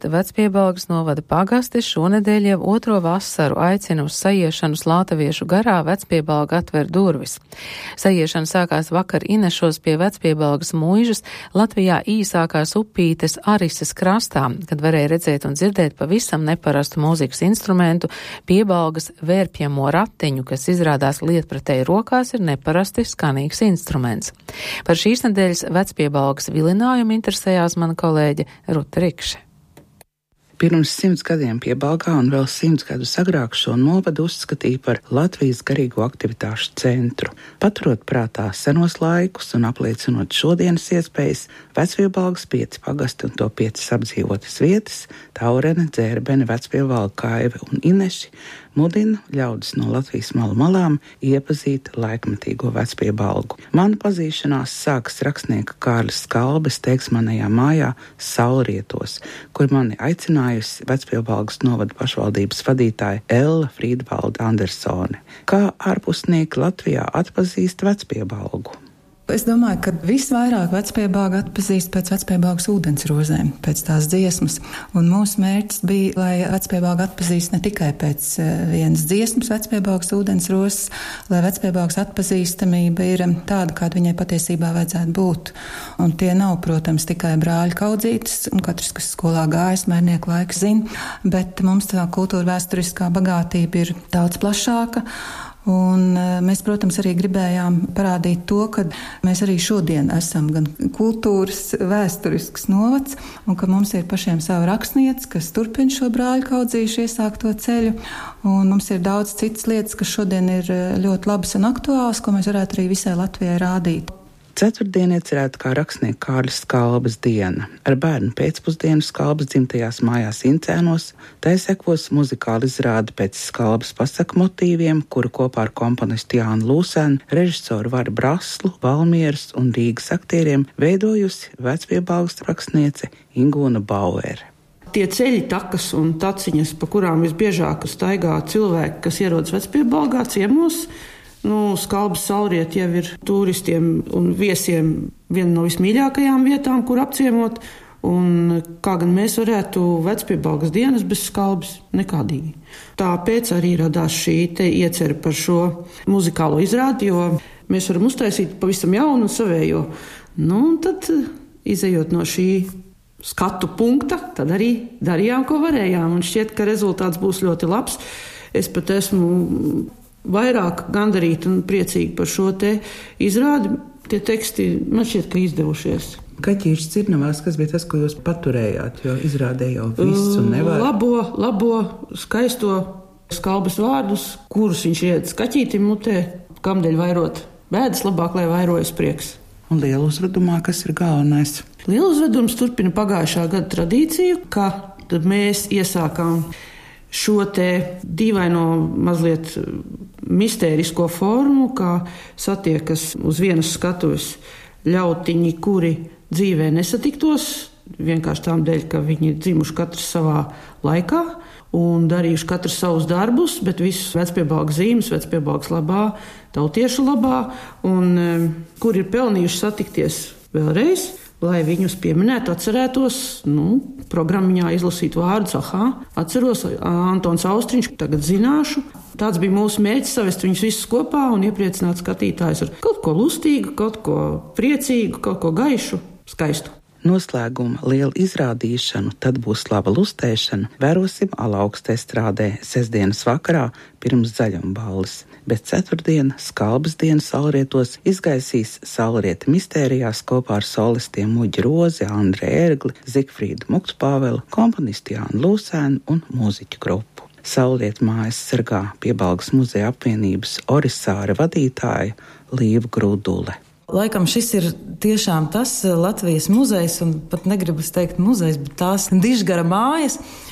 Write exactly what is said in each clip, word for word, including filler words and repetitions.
Vecpiebalgas novada pagastis šonedēļ jau otro vasaru aicina uz sajiešanu Slātaviešu garā Vecpiebalga atver durvis. Sajiešana sākās vakar Inešos pie Vecpiebalgas muižas, Latvijā īsākās upītes Arises krastā, kad varēja redzēt un dzirdēt pavisam neparastu mūzikas instrumentu piebalgas vērpjamo ratiņu, kas izrādās lietpratēji rokās ir neparasti skanīgs instruments. Par šīs nedēļas Vecpiebalgas vilinājumu interesējās mana kolēģe Ruta Rikše. Pirms simts gadiem Piebalgā un vēl simts gadus agrāk šo novadu uzskatīja par Latvijas garīgo aktivitāšu centru. Paturot prātā senos laikus un apliecinot šodienas iespējas, Vecpiebalgas pieci pagasti un to piecas apdzīvotas vietas – Taurene, Dzērbene, Vecpiebalga, Kaive un Ineši – mudina ļaudis no Latvijas malu malām iepazīt laikmetīgo Vecpiebalgu. Mana pazīšanās sākas rakstnieka Kārļa Skalbes teiksmanajā mājā Saulrietos, kur mani aicinājusi Vecpiebalgas novada pašvaldības vadītāja Ella Frīdvalda Andersone. Kā ārpusnieki Latvijā atpazīst Vecpiebalgu? Es domāju, ka visvairāk Vecpiebalga atpazīst pēc Vecpiebalgas ūdensrozēm, pēc tās dziesmas. Un mūsu mērķis bija, lai Vecpiebalga atpazīst ne tikai pēc vienas dziesmas Vecpiebalgas ūdensrozes, lai Vecpiebalgas atpazīstamība ir tāda, kāda viņai patiesībā vajadzētu būt. Un tie nav, protams, tikai brāļu kaudzītes, un katrs, kas skolā gājas, mērnieku laiks zina, bet mums tā kultūra vēsturiskā bagātība ir daudz plašāka. Un mēs, protams, arī gribējām parādīt to, ka mēs arī šodien esam gan kultūras vēsturisks novads, un ka mums ir pašiem sava rakstniece, kas turpina šo brāļu kaudzīšu iesākto ceļu, un mums ir daudz citas lietas, kas šodien ir ļoti labas un aktuālas, ko mēs varētu arī visai Latvijai rādīt. Ceturtdiena iecerēta kā rakstnieka Kārļa Skalbes diena. Ar bērnu pēcpusdienu Skalbes dzimtajās mājās Incēnos, tai sekos muzikāla izrāde pēc Skalbes pasaku motīviem, kuru kopā ar komponistu Jānu Lūsēnu, režisoru Varu Braslu, Valmieras un Rīgas aktieriem veidojusi Vecpiebalgas rakstniece Ingūna Bauere. Tie ceļi, takas un taciņas, pa kurām visbiežāk staigā cilvēki, kas ierodas Vecpiebalgā ciemos, Nu, Skalbes Saulrieti jau ir turistiem un viesiem viena no vismīļākajām vietām, kur apciemot, un kā gan mēs varētu Vecpiebalgas dienas bez Skalbes? Nekādīgi. Tāpēc arī radās šī te iecerē par šo muzikālo izrādi, jo mēs varam uztaisīt pavisam jaunu un savējo. Nu, un tad, izejot no šī skatu punkta, tad arī darījām, ko varējām, un šķiet, ka rezultāts būs ļoti labs. Es pat esmu vairāk gandarīti un priecīgi par šo te izrādi. Tie teksti man šķiet, ka izdevušies. Kaķīšs Cirnavās, kas bija tas, ko jūs paturējāt, jo izrādē jau viss un nevar? Labo, labo, skaisto Skalbes vārdus, kurus viņš iedz kaķītim mutē, kamdēļ vairot bēdas, labāk, lai vairojas prieks. Un lielu uzvedumā, kas ir galvenais? Lielu uzvedums turpina pagājušā gada tradīciju, ka tad mēs iesākām šo te dīvaino mazliet mistērisko formu, kā satiekas uz vienas skatuves ļautiņi, kuri dzīvē nesatiktos, vienkārši tām dēļ, ka viņi ir dzimuši katrs savā laikā un darījuši katrs savus darbus, bet visus Vecpiebalgas zīmes, Vecpiebalgas labā, tautiešu labā, un kur ir pelnījuši satikties vēlreiz, lai viņus pieminētu, atcerētos, nu, programmiņā izlasīt vārdus, ahā, atceros, Antons Austriņš, tagad zināšu. Tāds bija mūsu mērķis, savest viņus visus kopā un iepriecināt skatītājus ar kaut ko lustīgu, kaut ko priecīgu, kaut ko gaišu, skaistu. Noslēguma lielu izrādīšanu, tad būs laba lustēšana, vērosim Alaugstē strādē sestdienas vakarā pirms zaļumballes. Bet ceturtdiena, Skalbes diena Saulrietos, izgaisīs Saulrieta mistērijās kopā ar solistiem Muģi Rozi, Andri Ērgli, Zigfrīdu Mukspāvelu, komponistu Jānu Lūsēnu un mūziķu grupu. Saulrieta mājas sargā Piebalgas muzeja apvienības Orisāra vadītāja Līva Grudule. Laikam šis ir tiešām tas Latvijas muzejs, un pat negribas teikt muzejs, bet tās Dižgara mājas,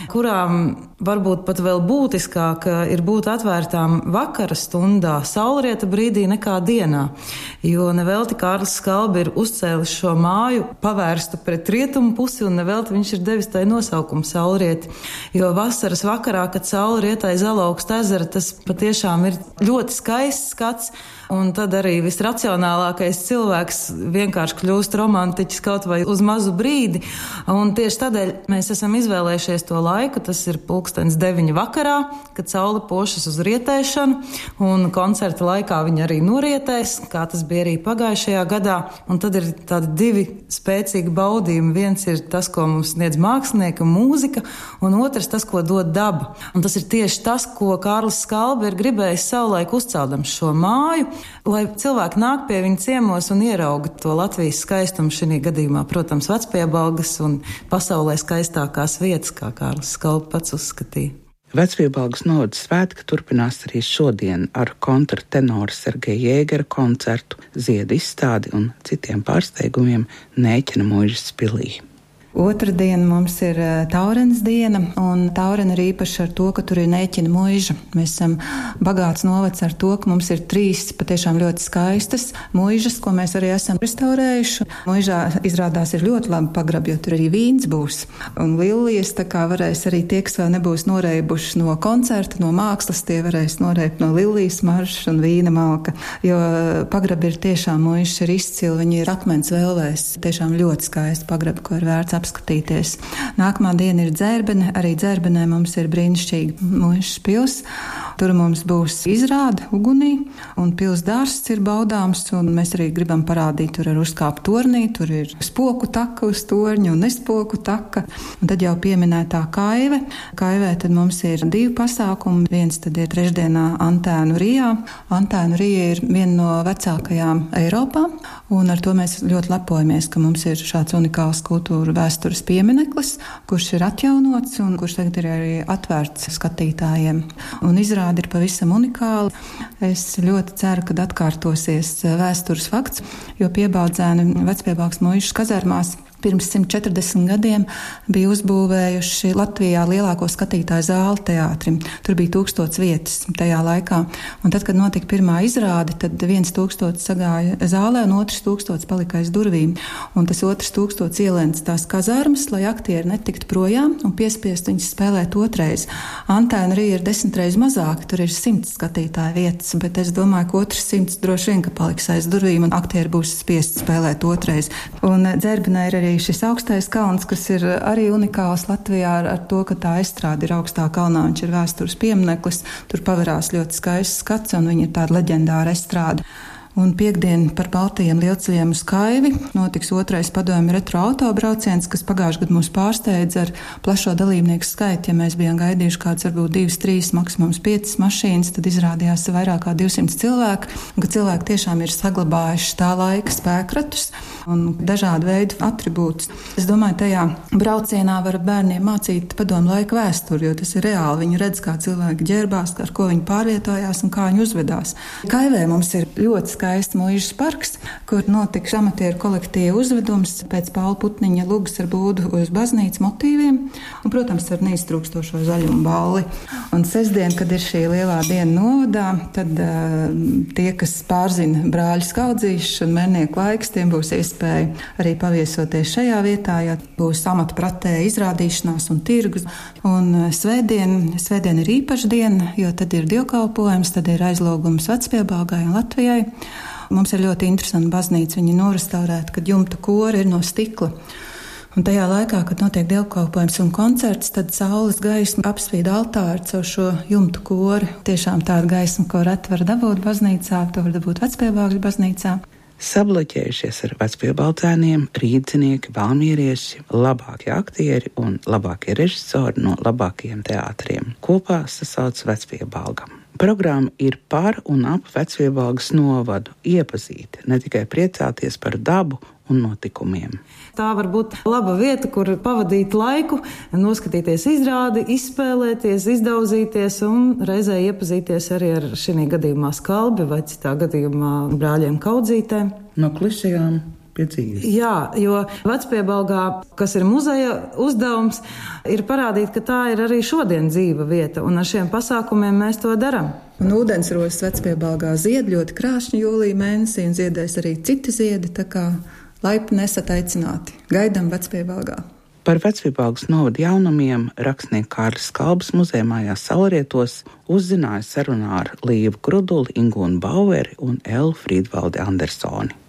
kurām varbūt pat vēl būtiskāk ir būt atvērtām vakara stundā, saulrieta brīdī nekā dienā. Jo nevelti Kārlis Skalbe ir uzcēlis šo māju pavērstu pret rietumu pusi, un nevelti viņš ir devis tai nosaukumu saulrieti. Jo vasaras vakarā, kad saule rietai Zalaugst ezera, tas patiešām ir ļoti skaists skats, un tad arī visracionālākais cilvēks vienkārši kļūst romantiķis kaut vai uz mazu brīdi. Un tieši tādēļ mēs esam izvēlējušies to laiku, tas ir pulkstens deviņi vakarā, kad saule pošas uz rietēšanu, un koncerta laikā viņa arī norietēs, kā tas bija arī pagājušajā gadā. Un tad ir tādi divi spēcīgi baudījumi. Viens ir tas, ko mums sniedz mākslinieki un mūzika, un otrs tas, ko dod daba. Un tas ir tieši tas, ko Kārlis Skalbe ir gribējis savulaik uzceldams šo māju, lai cilvēki nāk pie viņa ciemos un ierauga to Latvijas skaistumu šī gadījumā, protams, Vecpiebalgas un pasaulē skaistākās vietas, kā Kārlis Skalbe pats uzskatīja. Vecpiebalgas novada svētki turpinās arī šodien ar kontrtenoru Sergeja Jēgera koncertu, ziedu izstādi un citiem pārsteigumiem Nēķena muižas pilī. Otradien mums ir Taurenes diena, un Taurena ir īpaši ar to, ka tur ir Nēķena muiža. Mēs esam bagāts novads ar to, ka mums ir trīs patiešām ļoti skaistas muižas, ko mēs arī esam restaurējuši. Muižā izrādās ir ļoti labi pagrabi, jo tur arī vīns būs. Un lilijas, tā kā varēs arī tie, kas vēl nebūs noreibuši no koncerta, no mākslas, tie varēs noreibt no lilijas maršas un vīna malka. Jo pagrabi ir tiešām muižas ir izcili, viņi ir akmens vēlēs. Tiešām ļoti skaisti pagrabi, ko ir vērts apskatīties. Nākamā diena ir Dzērbene. Arī Dzērbenē mums ir brīnišķīga muižas pils. Tur mums būs izrāde ugunī, un pils dārsts ir baudāms, un mēs arī gribam parādīt, tur ir uzkāpt tornī, tur ir spoku taka uz torņa un nespoku taka. Un tad jau pieminētā Kaive. Kaivē tad mums ir divi pasākumi. Viens tad ir trešdienā Antēnu Rijā. Antēnu Rija ir viena no vecākajām Eiropā, un ar to mēs ļoti lepojamies, ka mums ir šāds unikāls kultūra vēstures piemineklis, kurš ir atjaunots un kurš tagad ir arī atvērts skatītājiem. Un izrāda ir pavisam unikāla. Es ļoti ceru, ka atkārtosies vēstures fakts, jo Piebaudzēni Vecpiebalgas muižas kazarmās pirms simt četrdesmit gadiem bija uzbūvējuši Latvijā lielāko skatītāju zāli teātrim. Tur bija tūkstots vietas tajā laikā. Un tad, kad notika pirmā izrāde, tad viens tūkstots sagāja zālē un otrs tūkstots palika aiz durvīm. Un tas otrs tūkstots ielēns tās kazarmas, lai aktieri netiktu projām un piespiest viņus spēlēt otrais. Antēna Rija ir desmit reizes mazāk, tur ir simts skatītāju vietas, bet es domāju, ka otrs simts droši vien, ka paliks aiz durvīm un aktieri būs spiest spēlēt otrais. Un Dzērbenē ir arī šis augstais kalns, kas ir arī unikāls Latvijā ar, ar to, ka tā estrāde ir augstā kalnā, viņš ir vēstures piemineklis, tur paverās ļoti skaists skats un viņa ir tāda leģendāra estrāde. Un piekdien par Baltijiem lielceļiem uz Kaivi notiks otrais padomju retro autobrauciens, kas pagājušajā gadā mūs pārsteidz ar plašo dalībnieku skaitu. Ja mēs bijām gaidījuši kāds varbūt divas, trīs, maksimums piecas mašīnas, tad izrādījās vairāk kā divsimt cilvēku, un ka cilvēki tiešām ir saglabājuši tā laika spēkratus un dažādu veidu atribūtus. Es domāju, tajā braucienā var bērniem mācīt padomu laika vēsturi, jo tas ir reāli. Viņi redz, kā cilvēki ģērbās, ar ko viņi pārvietojās un kā viņi uzvedās. Kaivē mums ir ļoti skaists muižas parks, kur notiks amatieru kolektīva uzvedums pēc Paula Putniņa lugas ar būdu uz baznīcas motīviem un, protams, ar neiztrūkstošo zaļumu balli. Un sestdien, kad ir šī lielā diena novadā, tad uh, tie, kas pārzina brāļu skaudzīšanu un mērnieku laiks, tiem būs iespēja arī paviesoties šajā vietā, jo būs amata pratēja izrādīšanās un tirgus. Un uh, svētdien, svētdien ir īpaša diena, jo tad ir dievkalpojums, tad ir aizlūgums Vecpiebalgai un Latvijai. Mums ir ļoti interesanta baznīca, viņa norestaurēta, kad jumta kori ir no stikla. Un tajā laikā, kad notiek dievkalpojums un koncerts, tad saules gaisma apspīd altāri caur šo jumtu kori. Tiešām tāda gaisma, ko reti var dabūt baznīcā, to var dabūt Vecpiebalgas baznīcā. Sabloķējušies ar vecpiebaldzēniem, rīdzinieki, valmierieši, labākie aktieri un labākie režisori no labākajiem teātriem. Kopā sasauc Vecpiebalgam. Programma ir par un ap Vecpiebalgas novadu, iepazīt, ne tikai priecāties par dabu un notikumiem. Tā var būt laba vieta, kur pavadīt laiku, noskatīties izrādi, izspēlēties, izdauzīties un reizē iepazīties arī ar šī gadījumā Skalbi vai citā gadījumā brāļiem Kaudzītēm. No klišajām pie dzīves. Jā, jo Vecpiebalgā, kas ir muzeja uzdevums, ir parādīt, ka tā ir arī šodien dzīva vieta, un ar šiem pasākumiem mēs to darām. Un ūdensrosas Vecpiebalgā zied ļoti krāšņi jūlija mēnesī, un ziedēs arī citi ziedi, tā kā laipni esat aicināti. Gaidām Vecpiebalgā. Par Vecpiebalgas novada jaunumiem rakstnieks Kārlis Skalbs muzeja mājās Saulrietos uzzināja sarunā ar Līvu Kruduli, Ingūnu Baueri un Elu Frīdvaldi Andersoni.